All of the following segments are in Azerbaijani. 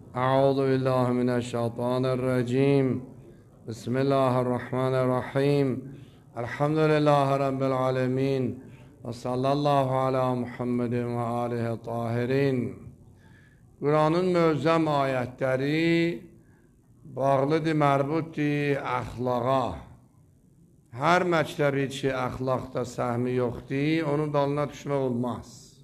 أعوذ بالله من الشيطان الرجيم بسم الله الرحمن الرحيم الحمد لله رب العالمين وصلى الله على محمد ve alihi tahirin. Quranın möhzəm ayətləri bağlıdır, mərbutdur əxlaqa. Hər məktəbi ki, əxlaqda səhmi yoxdur, onun dalına düşmək olmaz.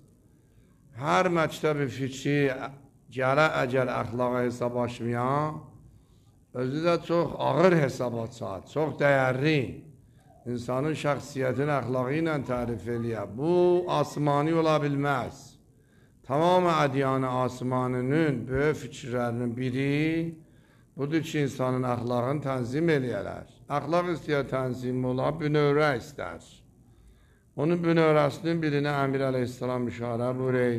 Hər məktəbi fikri gələ əgər əxlaqa hesab açmayan, özü də çox ağır hesabat saat, çox dəyərli. İnsanın şəxsiyyətini əxlaqı ilə tərif eləyər. Bu, asmani ola bilməz. Tamamı ədyanı asmanının böyük fikirlərinin biri, budur ki, insanın əxlaqını tənzim eləyərlər. Əxlaq istəyər tənzim ola, bünövrə istər. Onun bünövrəsinin birinə Əmir əleyhissalam işarə buyurur.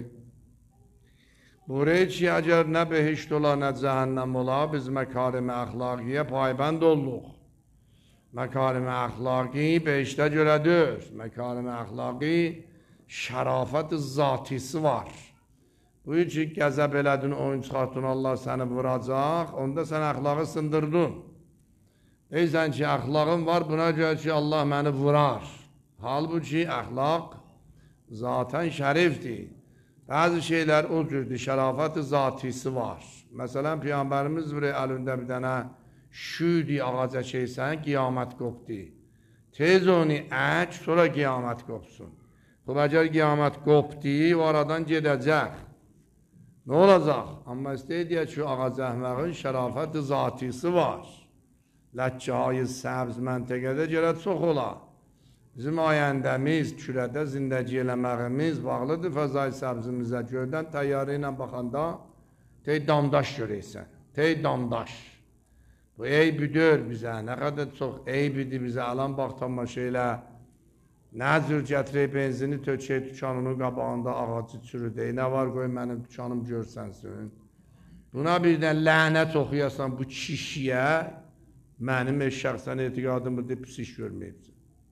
Buyurur ki, əgər nə behişt ola, nə cəhənnəm ola, biz məkarim-i əxlaqiyə paybənd olduq. Məkarim-i əxlaqi behiştə görədir. Məkarim-i əxlaqi şərafət zatisi var. Buyur ki, qəzəb elədin, oyun çıxartın, Allah səni vuracaq, onda sən əxlağı sındırdın. Deysən ki, əxlaqın var, buna görə ki, Allah məni vurar. Halbuki, əxlaq zatən şərifdir. Bəzi şeylər o cürdür, şərafət zatisi var. Məsələn, Peyğəmbərimiz əlində bir dənə şüydi ağaca şeysən, qiyamət qopdu. Tez onu ək, sonra qiyamət qopsun. Bu, əgər qiyamət qopdu, o aradan gedəcək. Nə olacaq? Amma istəyək ki, ağac əhməqin şərafət zatisi var. Ləkkə-i səbz məntəqədə gələk çox ola. Bizim ayəndəmiz, kürədə zindəci eləməyimiz bağlıdır fəzai səbzimizə. Göydən təyyarə ilə baxanda tey damdaş görəysən. Tey damdaş. Bu eybidir bizə. Nə qədər çox eybidir bizə. Alan bax tamaşa elə. Nə cür gətirək benzini tökək dükanının qabağında ağacı çürüdək. Nə var qoy mənim dükanım görsənsin. Buna birdən lənət oxuyasan bu kişiyə, mənim şəxsən etiqadım budur, pis iş görməyibsin.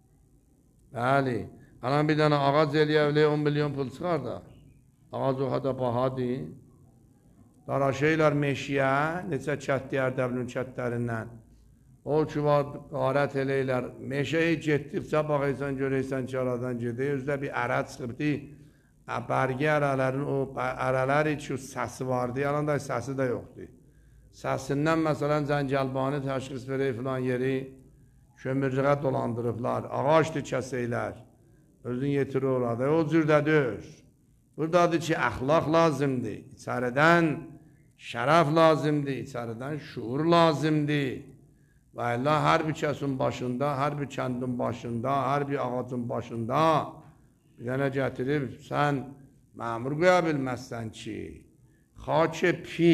Bəli, alan bir dənə ağac eləyəvliyə 10 milyon pul çıxar da. Ağac o qədər bahadır. Daraşeylər meşiyə, neçə kətdi Ərdəbilin kətlərindən. O ki var, qarət eləylər, meşəyə getdikcə baxıysan, görəysən ki, aradan gedək, özdə bir ərə çıxıbdı, bərgi ərələrin o ərələri ki, səsi vardı, yalan da səsi də yoxdur. Səsindən, məsələn, Cəngəlbani təşxis verək filan yeri, kömürlüğə dolandırıblar, ağaçdır kəsəklər, özün yetirir orada, o cürdədir. Buradadır ki, əxlaq lazımdır, içəridən şərəf lazımdır, içəridən şuur lazımdır. Və Allah hər bir kəsin başında, hər bir kəndin başında, hər bir ağacın başında bir dənə gətirib, sən məmur qoya bilməzsən ki, xakə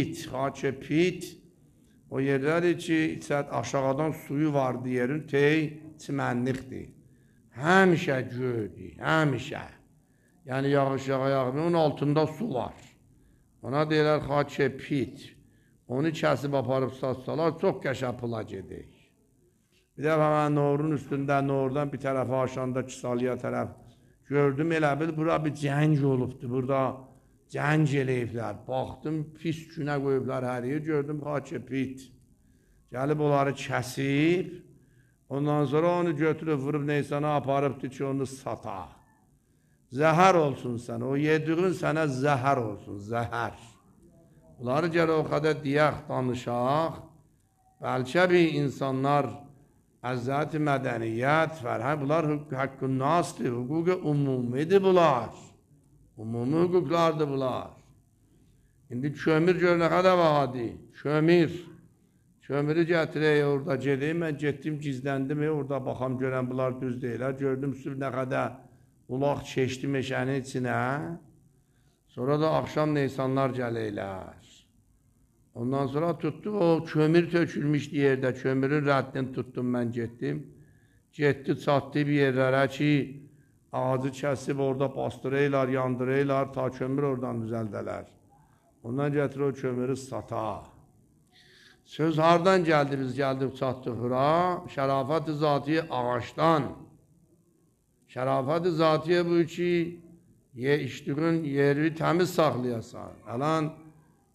pit, o yerləri ki, aşağıdan suyu vardı yerin, çimənlikdir. Həmişə göydür, həmişə. Yəni, yağış yağmır, onun altında su var. Ona deyirlər xakə pit. Onu kəsib aparıb satsalar, çox qəşəng pula gedik. Bir dəfə mən Noğrun üstündə, Noğurdan bir tərəfə aşanda Kisalıya tərəf gördüm, elə bil, bura bir cəng olubdur, burada cəng eləyiblər. Baxdım, pis günə qoyublar hər yer, gördüm, xakə pit. Gəlib onları kəsib, ondan sonra onu götürüb, vurub neysana aparıbdır ki, onu sata. Zəhər olsun sənə, o yediğin sənə zəhər olsun, zəhər. Bunları gələ o qədər deyək, danışaq, bəlkə bir insanlar əzzət-i mədəniyyət, fərhəm, bunlar haqqın nasdır, hüquq-i umumidir bunlar. Umumi hüquqlardır bunlar. İndi kömür gör nə qədər vahadır, kömür. Kömürü gətirək, orada gedəyim, mən getdim, gizləndim, orada baxam, görən bunlar düz deyilər, gördüm, süb nə qədər ulaq çeşdi meşənin içinə, sonra da axşam neysanlar gələklər. Ondan sonra tutdu, o kömür tökülmüşdü yerdə, kömürün rəddini tutdum, mən getdim. Getdi, çatdı bir yerlərə ki, ağacı kəsib orada bastıraylar, yandıraylar, ta kömür oradan düzəldələr. Ondan gətir o kömürü sata. Söz hardan gəldi, biz gəldik, çatdıq bura, şərafət-i zatiyə ağaçdan. Şərafət-i zatiyə bu ki, içdiğin yeri təmiz saxlayasan. Alan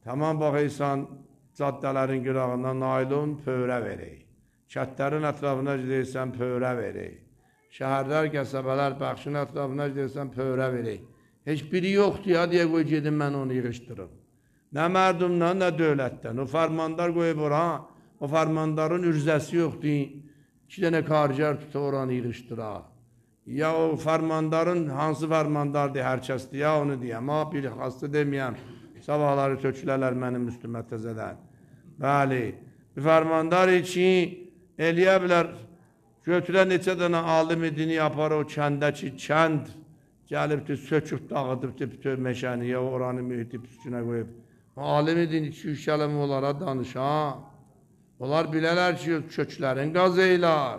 Tamam baxıysan, caddələrin qırağından naylon pövrə verək. Kətlərin ətrafına gidirsən, pövrə verək. Şəhərlər, qəsəbələr, bəxşin ətrafına gidirsən, pövrə verək. Heç biri yoxdur ya, deyə qoy gedim, mən onu yığışdırım. Nə mərdumdan, nə dövlətdən. O farmandar qoyub ora, o farmandarın ürzəsi yoxdur. 2 dənə kargər tuta oranı yığışdıra. Ya o farmandarın hansı farmandardır, hər kəsdir, ya onu deyəm. Ha, bir xastı deməyəm, sabahları tökülərlər mənim üstümə təzədən. Bəli, bir farmandar için eləyə bilər, götürə neçə dənə alimi dini yapar o kəndəki kənd, gəlibdir, söküb, dağıdıbdır, bütün meşəniyə, oranı mühiti püskünə qoyub. Alimi dini 2-3 kəlimi onlara danışa. Onlar bilərlər ki, köklərin qaz eylar,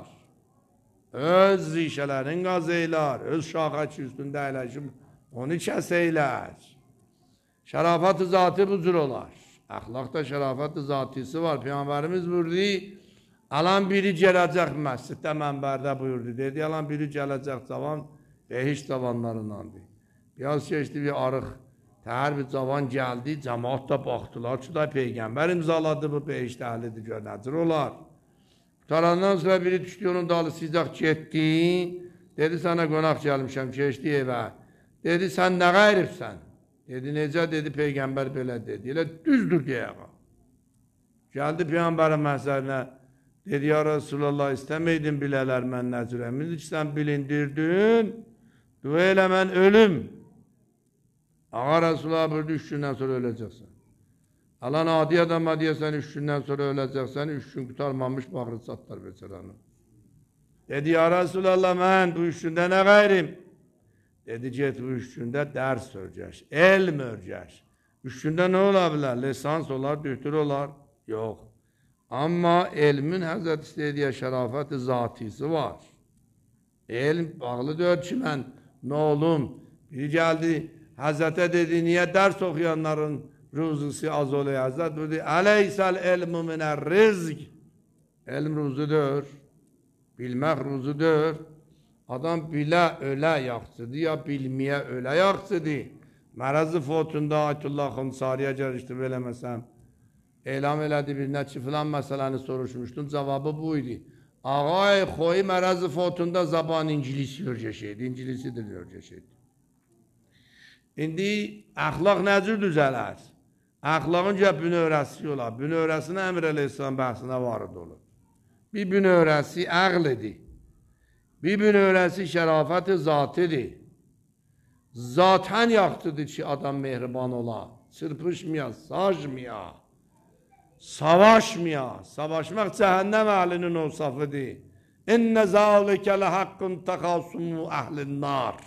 öz rişələrin qaz eylar, öz şaxaçı üstündə əyləşib, onu kəs eylər. Şərafat-ı zatı bu cür olar. Əxlaqda şərafat-ı zatisi var. Peyğəmbərimiz buyurdu, alan biri gələcək məsciddə, mənbərdə buyurdu. Dedi, alan biri gələcək cavan, behiş cavanlarındandır. Biraz keçdi bir arıq, təhər bir cavan gəldi, cəmaat da baxdılar ki, da Peyğəmbər imzaladı bu behişdə əhlidir, gör, nəcür olar. Qutarandan sonra biri düşdü, onun dalı sizaq getdi, dedi, sənə qonaq gəlmişəm, keçdi evə. Dedi, sən nə qayribsən? Dedi, necə? Dedi, Peyğəmbər belə dedi. Elə düzdür deyə. Gəldi Peyğəmbərin məhzərinə, dedi, ya Resulallah, istəməydin bilələr mən nəcürəm. İndi ki, sən bilindirdin, dua elə mən ölüm. Ağa Resulullah buyurdu, 3 gündən sonra öləcəksən. Alan adi adama deyəsən, 3 gündən sonra öləcəksən, 3 gün qutarmamış bağrı çatlar beçəranı. Dedi, ya Resulallah, mən bu 3 gündə nə qayrim? Dedi, get bu 3 gündə dərs örgəş, elm örgəş. 3 gündə nə ola bilər? Lisans olar, dühtür olar? Yox. Amma elmin Həzrət istədiyə şərafət-i zatisi var. Elm bağlı deyir ki, mən nə olum? Biri gəldi, Həzrətə dedi, niyə dərs oxuyanların ruzusu az oluyor? Həzrət dedi, ələysəl elmu minər rizq. Elm ruzudur, bilmək ruzudur. Adam bilə ölə yaxşıdır, ya bilməyə ölə yaxşıdır. Mərəzi fotunda Ayətullah Xumsariyə gəlişdi, eləməsəm. Elam elədi birinə ki, filan məsələni soruşmuşdum, cavabı bu idi. Ağay, xoyu mərəzi fotunda zaban İngilisi örgəşəydi, İngilisidir örgəşəydi. İndi əxlaq nəcür düzələr? Əxlaqın gəp bünövrəsi olar. Bünövrəsini Əmr Əleyhisselam bəhsinə varid olur. Bir bünövrəsi əqlidir. Bir bünövrəsi şərafət-i zatidir. Zatən yaxşıdır ki, adam mehriban ola. Çırpışmaya, sacmaya, savaşmaya. Savaşmaq cəhənnəm əhlinin ovsafıdır. İnnə zəlikə ləhəqqün təxasumu əhlin nar.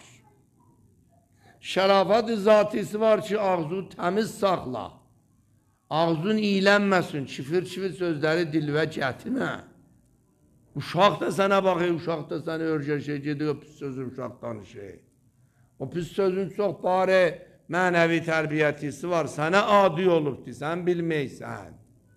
Şərafət-i zatisi var ki, ağzını təmiz saxla. Ağzın iylənməsin, çifir-çifir sözləri dilvə gətirmə. Uşaq da sənə baxır, uşaq da sənə örgəşək, gedir o pis sözün uşaq danışır. O pis sözün çox bari mənəvi tərbiyyətisi var, sənə adi olubdur, sən bilməysən.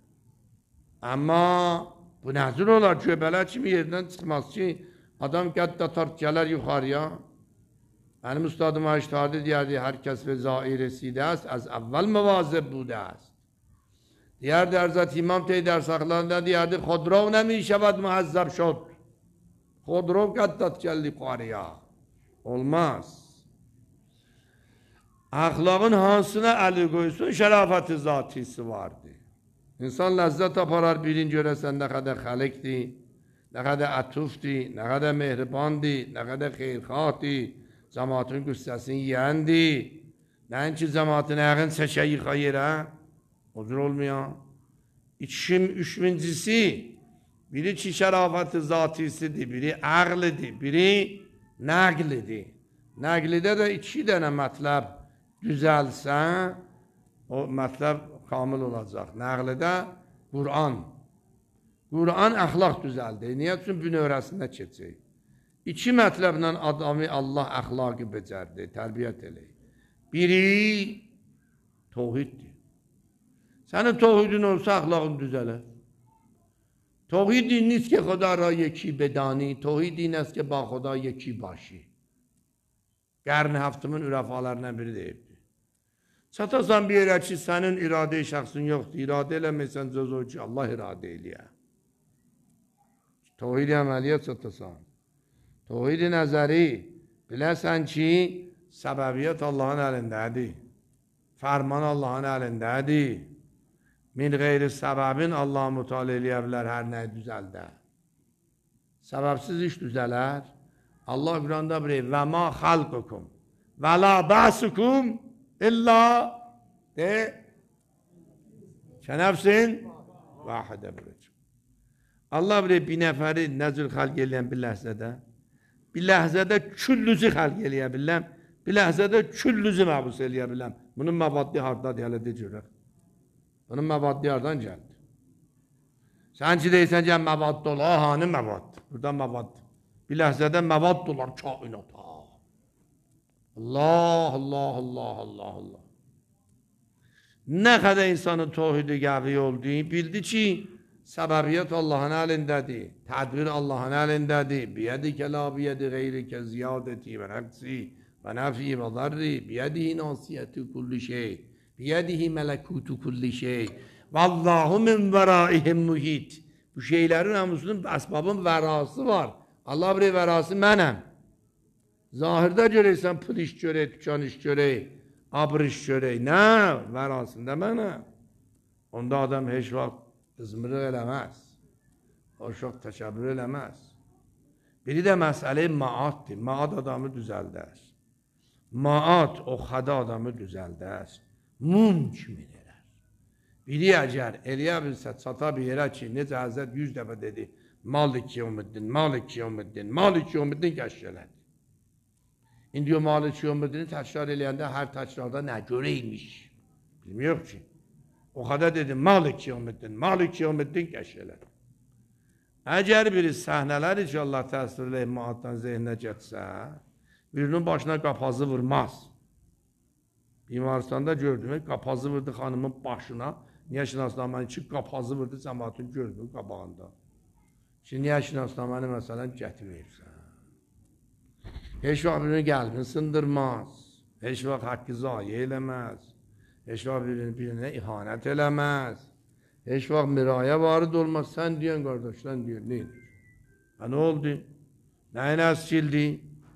Amma bu nəcür olar, göbələr kimi yerdən çıxmaz ki, adam qəddatar gələr yuxarıya. Benim ustadım Aştadi deyərdi, hər kəs və zair rəsidə است, az əvvəl müvazib budə است. Deyərdi, Hərzət İmam Teydər saxlarında deyərdi, Xodrov nəmi şəvəd mühəzzəb şod. Xodrov qəddat gəldi yuxarıya. Olmaz. Əxlaqın hansına əli qoysun, şərafət-i zatisi vardır. İnsan ləzzət aparar, bilin görəsən nə qədər xəlikdir, nə qədər ətufdir, nə qədər mehribandir, nə qədər xeyrxatdir. Cəmatın qüssəsini yiyəndir. Nəinki cəmatın əğin çəkə yıxa yerə. O cür olmayan. Üçüncüsü, biri ki şərafət-i zatisidir, biri əqlidir, biri nəqlidir. Nəqlidə də 2 dənə mətləb düzəlsə, o mətləb kamil olacaq. Nəqlidə Qur'an. Qur'an əxlaq düzəldir. Niyə üçün bünövrəsində keçək? 2 mətləblə adamı Allah əxlaqı becərdi, tərbiyyət eləyir. Biri tohiddir. Sənin tohidin olsa əxlaqın düzələr. توحید این نیست که خدا را یکی بدانی، توحید این است که با خدا یکی باشی. Qarn haftamın ürəfalarından biri deyibdir. Çatasan bir yerə ki, sənin iradə-i şəxsin yoxdur, iradə eləməysən söz o ki, Allah iradə eləyə. Tohid-i əməliyə çatasan. Tohid-i nəzəri, biləsən ki, səbəbiyyət Allahın əlindədir. Fərman Allahın əlindədir. Min qeyri səbəbin Allah mütali eləyə bilər, hər nəyi düzəldə. Səbəbsiz iş düzələr. Allah Quranda bilir, və ma xalqukum, və la bəsukum, İlla de kənəfsin vahidə bürüc. Allah bilir bir nəfəri nəzül xalq eləyən bir ləhzədə küllüzü xalq eləyə biləm, bir ləhzədə küllüzü məbus eləyə biləm. Bunun məbaddi hardadır, hələ de görək. Bunun məbaddi hardan gəldi? Sən ki deysən ki, məbaddi olar, hanı məbaddi? Buradan məbaddi. Bir ləhzədə məbaddi olar kainata. Allah, Allah, Allah, Allah, Allah. Nə qədər insanın tohidi qəvi olduğunu bildi ki, səbəbiyyət Allahın əlindədir, tədbir Allahın əlindədir. Biyədikə la biyədi qeyrikə ziyadəti və nəqsi və nəfi və zarri, biyədihi nasiyyəti kulli şey, biyədihi mələkutu kulli şey, vallahu min vəraihim muhit. Bu şeylərin hamısının əsbabın vərası var. Allah bilir vərası mənəm. Zahirdə görəksən, pul iş görək, tükan iş görək, abr iş görək. Nə? Vərasında mənəm. Onda adam heç vaxt ızmırıq eləməz. Heç vaxt təkəbbür eləməz. Biri də məsələ maatdir. Maat adamı düzəldər. Maat o xədə adamı düzəldər. Mum kimi elər. Biri əgər eləyə bilsə, çata bir yerə ki, necə Həzrət 100 dəfə dedi, Malik yevmiddin, Malik yevmiddin, Malik yevmiddin kəşf elədi. İndi o Malik yevmiddini təkrar eləyəndə hər təkrarda nə görəymiş? Bilmiyor ki. O qədər dedim, Malik yevmiddin, Malik yevmiddin kəşf elədi. Əgər biri səhnələr ki, Allah təsvir eləyib maatdan zehninə getsə, birinin başına qapazı vurmaz. Bimaristanda gördüm, qapazı vurdu xanımın başına. Niyə şinaslamanı ki, qapazı vurdu cəmatın gördüyü qabağında. Ki, niyə şinaslamanı məsələn gətirməyibsən? Heç vaxt birini qəlbini sındırmaz. Heç vaxt haqqı zayi eləməz. Heç vaxt birinə ihanət eləməz. Heç vaxt miraya varid olmaz. Sən deyən qardaşlar deyir, neydir? Nə oldu? Nəyin əskildi?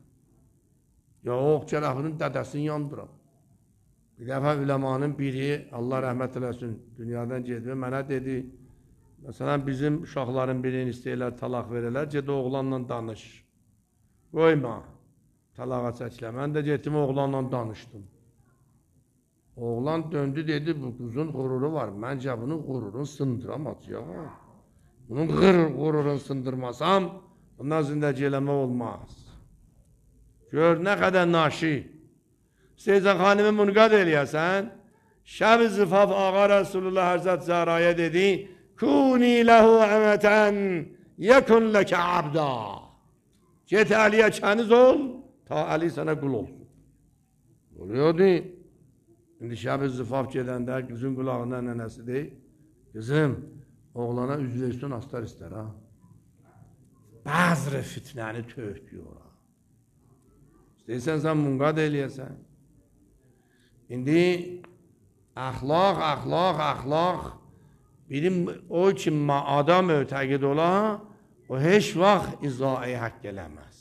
Yox, gələfinin dədəsini yandıram. Bir dəfə üləmanın biri, Allah rəhmət eləsin, dünyadan gedib, mənə dedi, məsələn, bizim uşaqların birini istəyirlər, talaq verirlər, ged oğlanla danış. Qoyma, talağa çəkilə. Mən də getdim, oğlanla danışdım. Oğlan döndü, dedi, bu quzun qururu var, məncə bunun qururunu sındıramaz ya. Bunun qururunu sındırmasam, bundan zindəki eləmə olmaz. Gör, nə qədər naşi. İstəyirsən xanımı munqad eləyəsən, Şəb-i zifaf ağa Resulullah Həzrət Zəhraya dedi, Kuni ləhu əmətən, yəkun ləkə abda. Get Əliyə kəniz ol, ta Əli sənə qul olsun. Oluyordu. İndi Şəb-i zifaf gedəndə qızın qulağından nənəsi deyil, qızım, oğlana üzveysun astar istər ha. Bəzr fitnəni töküyor ha. İstəyirsən sən munqad eləyəsən. İndi əxlaq, bilim o ki maada mötəqid ola, o heç vaxt izai haqq eləməz.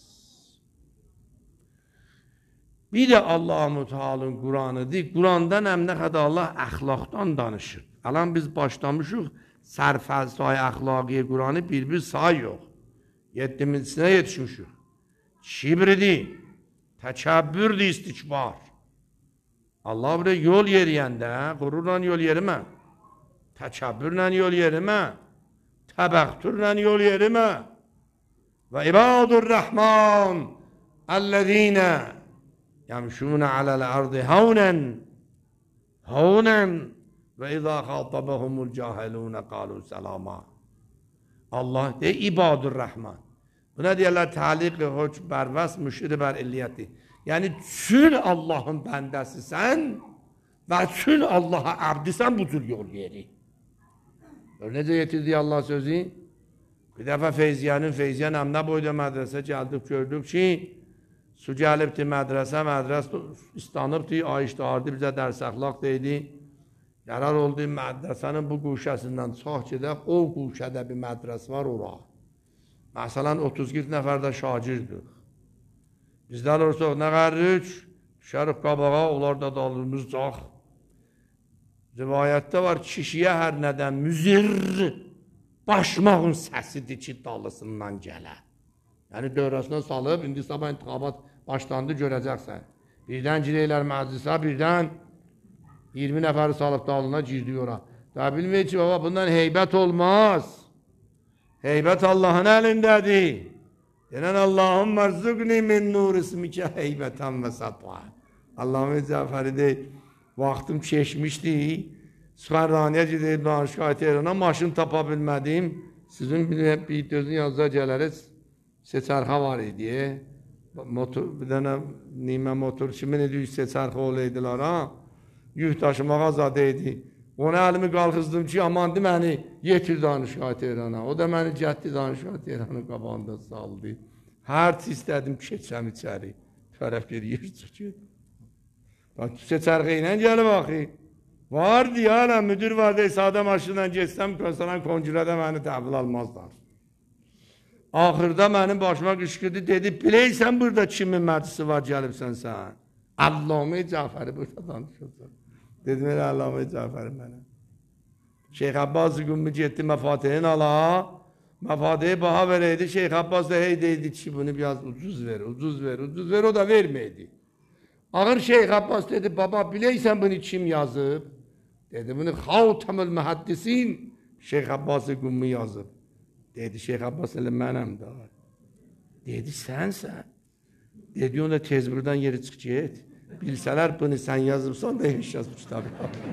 Bir də Allah-u Teala'nın Qur'anıdır. Qur'andan əmnə qədər Allah əxlaqdan danışır. Alan biz başlamışıq, sərfəzay əxlaqi Qur'anı bir say yox. 7-sinə yetişmişik. Kibridir, təkəbbürdür, istikbar. Allah buraya yol yeriyəndə, qururla yol yerimə, təkəbbürlə yol yerimə, təbəxtürlə yol yerimə və ibadur rəhman əlləzinə yəmşunə aləl-ərdi havnən və izə xatabəhumul cahilunə qalu səlama. Allah deyir, ibadur rəhman. Buna deyərlər, təliq-i höc bərvəs müşiri bər illiyyəti. Yəni, çün Allahın bəndəsisən və çün Allaha əbdisən bu cür yol yeri. Necə yetirdik Allah sözü? Bir dəfə Feyziyyənin əmnə boyda mədrəsə gəldik, gördük ki, Su gəlibdi mədrəsə istanıbdı, ayışdardı bizə dərs əxlaq deydi. Qərar oldu mədrəsənin bu quşəsindən çox gedək, o quşədə bir mədrəs var ora. Məsələn 30-40 nəfər də şagirdir. Bizlər olsaq nə qəririk? Düşərik qabağa, onlar da dalımızcaq. Rivayətdə var, kişiyə hər nədən müzir başmağın səsidir ki, dalısından gələ. Yəni dövrəsindən salıb, indi sabah intixabat başlandı, görəcəksən. Birdən girəylər məclisə, birdən 20 nəfəri salıb dalına girdi ora. Daha bilməyək ki, baba, bundan heybət olmaz. Heybət Allahın əlindədir. Denən Allahım mərzuqni min nur ismikə heybətən və satva. Allah'ın Cəfəri deyil, vaxtım keçmişdi. Süxərraniyə gedib danışqa Tehrana, maşın tapa bilmədim. Sizin bir dözün yazıda gələriz, seçərxə var idi. Bir dənə nimə motor, kimin idi, seçərxə olaydılar, ha? Yük daşımağa zadə idi. Ona əlimi qalxızdım ki, amandı məni yetir danışqa Tehrana. O da məni gətdi danışqa Tehranın qabağında saldı. Hər istədim keçəm içəri. Tərəf gedir, çıxır. Seçərxə ilə gəlib axı. Vardı ya, müdür vardı, sadə maşınla geçsəm, köstədən koncülədə məni təhvil almazlar. Axırda mənim başıma qışqırdı, dedi, biləysən burada kimin məclisi var, gəlibsən sən? Allame Cəfəri burada danışırsan. Dedim, elə Allame Cəfəri mənə. Şeyx Abbas Qummi getdi məfatihin ala, məfatihi baha verəydi, Şeyx Abbas da hey deydi ki, bunu biraz ucuz ver, o da verməydi. Ağır Şeyx Abbas dedi, baba biləysən bunu kim yazıb? Dedi, bunu Xatamül Mühəddisin Şeyx Abbas Qummi yazıb. Dedi, Şeyx Abbas elə mənəm də. Dedi, sənsən. Dedi, onu da tez buradan yeri çıx get. Bilsələr bunu sən yazıbsan da heç yaz bu kitabı.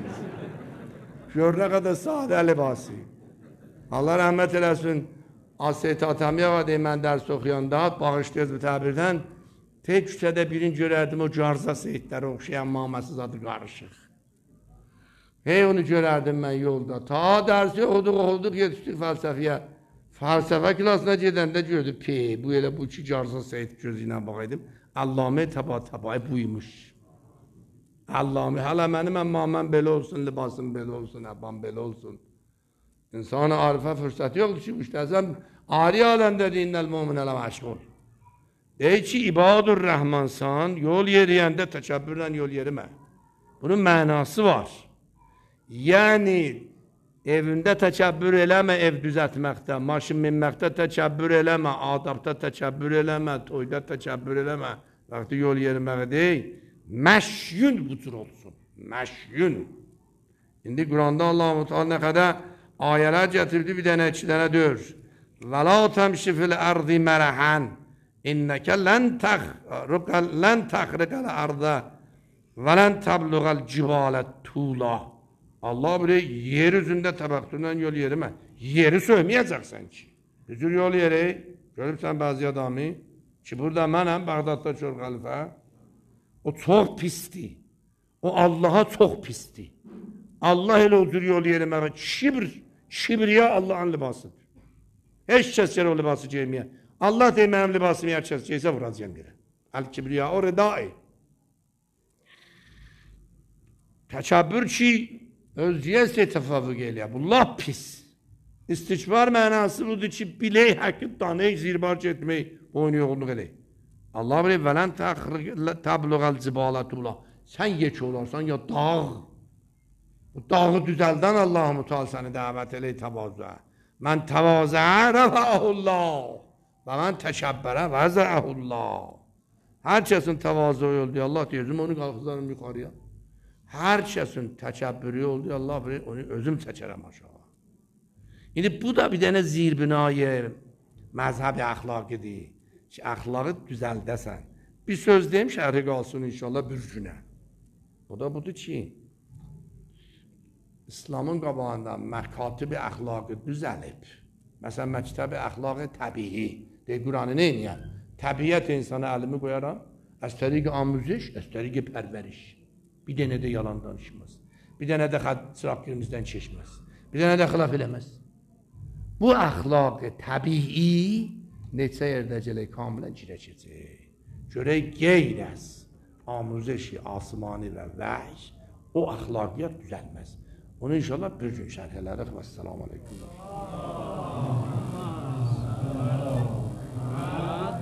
Gör nə qədər sadə libası. Allah rəhmət eləsin. Asiyet Atamiya var deyim, mən dərs oxuyanda, bağışlayız bu təbirdən. Tek küçədə birini görərdim, o carza seyitləri oxşayan maməsiz adı qarışıq. Hey onu görərdim mən yolda. Ta dərsi oxuduq, yetişdik fəlsəfiyə. Fəlsəfə klasına gedəndə gördüm, bu elə bu iki carza seyit gözü ilə baxaydım. Allame taba buymuş. Allame, hələ mənim əmmamən belə olsun, libasım belə olsun, əbbam belə olsun. İnsana arifə fürsəti yoxdur ki, müştəzəm, ari aləmdə deyinəl müminələ məşğul. Deyir ki, ibadur rəhmansan, yol yeriyəndə təkəbbürlə yol yerimə. Bunun mənası var. Yəni, evində təkəbbür eləmə, ev düzətməkdə, maşın minməkdə təkəbbür eləmə, adabda təkəbbür eləmə, toyda təkəbbür eləmə. Vaxtı yol yeriməyə deyil, məşyün bu cür olsun, məşyün. İndi Quranda Allah-u Teala nə qədər ayələr gətirdi, bir dənə, iki dənə dör. Və la təmşi fil ərdi mərəhən. İnnəkə lən təxriqəl ərdə və lən təbluğəl cibalət tuğla. Allah bilir, yer üzündə təbəqtürlə yol yerimə. Yeri söyməyəcəksən ki. Bir cür yol yeri, görübsən bəzi adamı ki, burada mənəm, Bağdadda çox xəlifə. O çox pisdir. O Allaha çox pisdir. Allah elə o cür yol yeriməyə, kibriya Allahın libasıdır. Heç kəs yer o libası geyməyə. Allah deyir, mənim libasımı hər kəs geysə vuracaq yerə. Əl-kibriya o rədai. Təkəbbür ki, özgəyə təfavvüq eləyə. Bu lap pis. İstikbar mənası budur ki, bilək, həqiq, danək, zirbar etmək, boynu yoğunluq elək. Allah bilir, vələn təbluğəl cibalətullah. Sən yek olarsan ya dağ. Bu dağı düzəldən Allah-u Teala səni dəvət elək təvazüə. Mən təvazəə rəfəəhullah. Və mən təkəbbərə vəzəəhullah. Hər kəsin təvazı oldu, Allah deyəcəm, onu qalxızarım yuxarıya. Hər kəsin təkəbbürü oldu, Allah bilir, onu özüm çəkərəm aşağı. İndi bu da bir dənə zirbinayı məzhəb-i əxlaqidir ki, əxlaqı düzəldəsən. Bir söz deyim, şərhi qalsın inşallah bir günə. O da budur ki, İslamın qabağında məkatib-i əxlaqı düzəlib. Məsələn, məktəb-i əxlaqı təbii. Deyir, Quranı neyniyəm? Təbiyyət insana əlimi qoyaram, əstəriq-i amüzüş, əstəriq-i pərvəriş. Bir dənə də yalan danışmaz. Bir dənə də çıraq girimizdən keçməz. Bir dənə də xilaf eləməz. Bu əxlaqı təbii neçə yerdə gələk kamilən girəcək. göre qeyr az amuzişi asmani və vəhy o əxlaqiyyat düzəlməz. Onu inşallah bir gün şərh edərik. Vəssalamu aleykum.